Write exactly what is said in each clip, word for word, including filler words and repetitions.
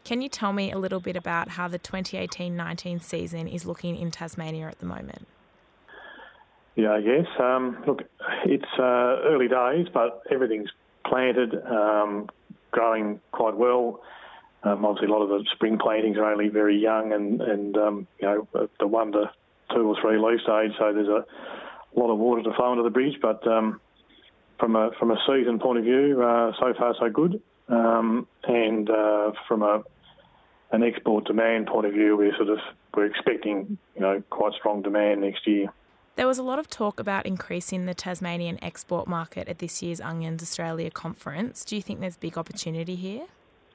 Can you tell me a little bit about how the twenty eighteen nineteen season is looking in Tasmania at the moment? Yeah, yes. Um, look, it's uh, early days, but everything's planted, um, growing quite well. Um, obviously, a lot of the spring plantings are only very young and, and um, you know, at the one to two or three leaf stage, so there's a lot of water to flow under the bridge. But um, from a from a season point of view, uh, so far so good. Um, and uh, from a an export demand point of view, we're sort of we're expecting you know quite strong demand next year. There was a lot of talk about increasing the Tasmanian export market at this year's Onions Australia conference. Do you think there's big opportunity here?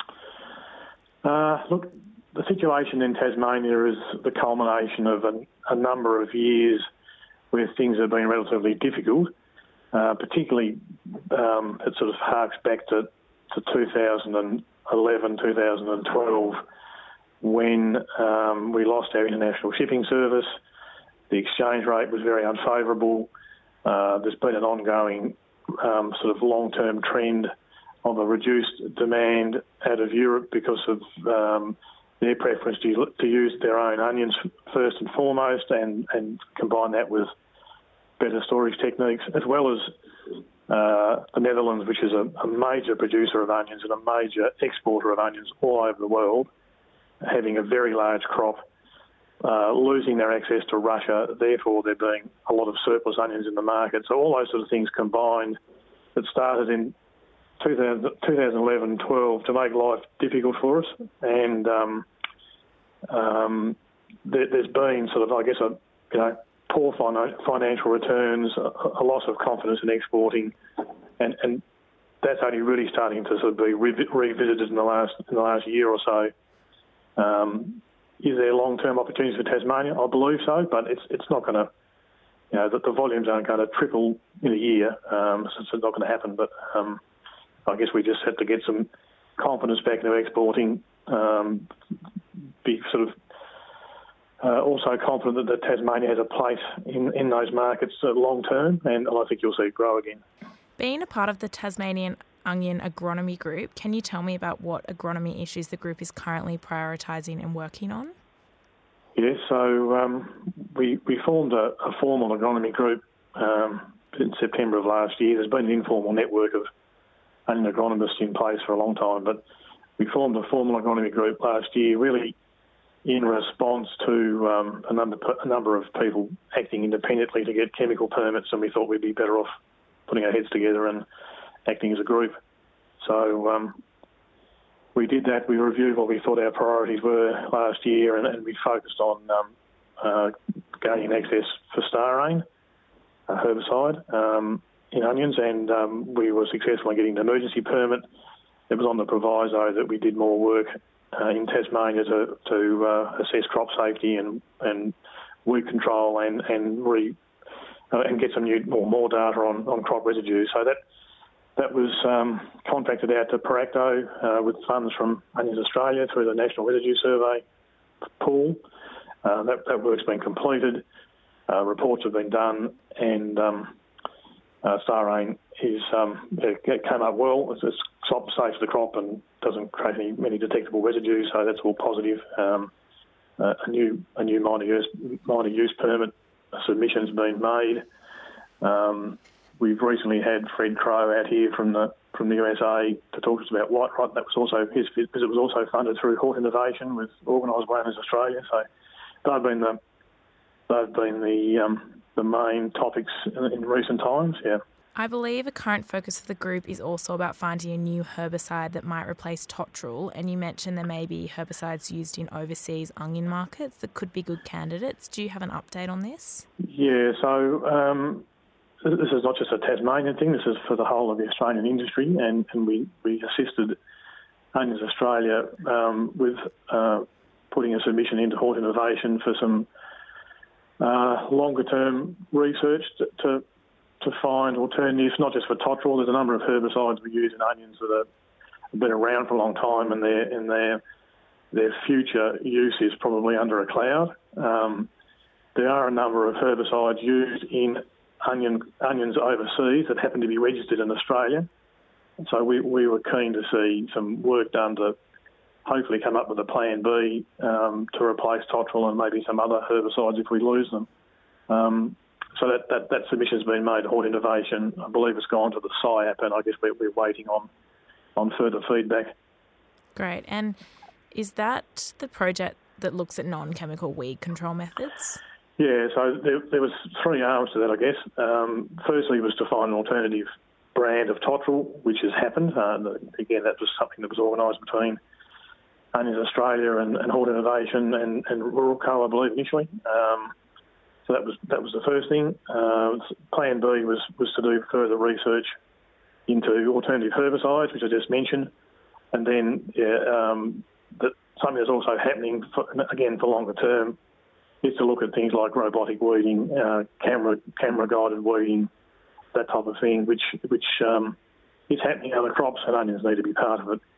Uh, look, the situation in Tasmania is the culmination of a, a number of years where things have been relatively difficult. Uh, particularly, um, it sort of harks back to, to two thousand eleven, two thousand twelve, when um, we lost our international shipping service. The exchange rate was very unfavourable. Uh, there's been an ongoing um, sort of long-term trend of a reduced demand out of Europe because of um, their preference to, to use their own onions first and foremost, and, and combine that with better storage techniques, as well as uh, the Netherlands, which is a, a major producer of onions and a major exporter of onions all over the world, having a very large crop. Uh, losing their access to Russia, therefore there being a lot of surplus onions in the market. So all those sort of things combined that started in two thousand, twenty eleven twelve to make life difficult for us. And um, um, there, there's been sort of, I guess, a you know poor fin- financial returns, a, a loss of confidence in exporting, and, and that's only really starting to sort of be re- revisited in the last in the last year or so. Um, Is there long-term opportunities for Tasmania? I believe so, but it's it's not going to, you know, the, the volumes aren't going to triple in a year, um, so it's not going to happen. But um, I guess we just have to get some confidence back into exporting, um, be sort of uh, also confident that, that Tasmania has a place in, in those markets uh, long-term, and I think you'll see it grow again. Being a part of the Tasmanian Onion Agronomy Group, can you tell me about what agronomy issues the group is currently prioritising and working on? Yes, so um, we we formed a, a formal agronomy group um, in September of last year. There's been an informal network of onion agronomists in place for a long time, but we formed a formal agronomy group last year, really in response to um, a number a number of people acting independently to get chemical permits, and we thought we'd be better off putting our heads together and acting as a group. So um, we did that. We reviewed what we thought our priorities were last year, and, and we focused on um, uh, gaining access for Starrain, a herbicide, um, in onions, and um, we were successful in getting an emergency permit. It was on the proviso that we did more work uh, in Tasmania to, to uh, assess crop safety and, and weed control and and re, uh, and get some new or more data on, on crop residues. So that That was um, contracted out to Paracto uh, with funds from Onions Australia through the National Residue Survey pool. Uh, that, that work's been completed. Uh, reports have been done, and um, uh, Starrain is um, it, it came up well. It's, it's safe for the crop and doesn't create any many detectable residues, so that's all positive. Um, uh, a new a new minor use minor use permit submission's been made. Um, We've recently had Fred Crowe out here from the from the U S A to talk to us about Whiterot. That was also his visit was also funded through Hort Innovation with organised by Onions Australia. So they've been the they've been the um, the main topics in, in recent times. Yeah. I believe a current focus of the group is also about finding a new herbicide that might replace Totril, and you mentioned there may be herbicides used in overseas onion markets that could be good candidates. Do you have an update on this? Yeah. So. Um, This is not just a Tasmanian thing, this is for the whole of the Australian industry, and, and we, we assisted Onions Australia um, with uh, putting a submission into Hort Innovation for some uh, longer-term research to, to to find alternatives, not just for Totril. There's a number of herbicides we use in onions that are, have been around for a long time, and their, and their, their future use is probably under a cloud. Um, there are a number of herbicides used in Onion, onions overseas that happen to be registered in Australia. So we, we were keen to see some work done to hopefully come up with a plan B um, to replace Totril and maybe some other herbicides if we lose them. Um, so that, that, that submission's been made to Hort Innovation. I believe it's gone to the S I A P, and I guess we're, we're waiting on, on further feedback. Great. And is that the project that looks at non-chemical weed control methods? Yeah, so there, there was three arms to that, I guess. Um, firstly was to find an alternative brand of Totril, which has happened. Uh, again, that was something that was organised between Onions Australia and, and Hort Innovation and, and Ruralco, I believe, initially. Um, so that was that was the first thing. Uh, plan B was, was to do further research into alternative herbicides, which I just mentioned. And then, yeah, um, that something that's also happening, for, again, for longer term, is to look at things like robotic weeding, uh, camera camera guided weeding, that type of thing, which which um, is happening in other crops, and onions need to be part of it.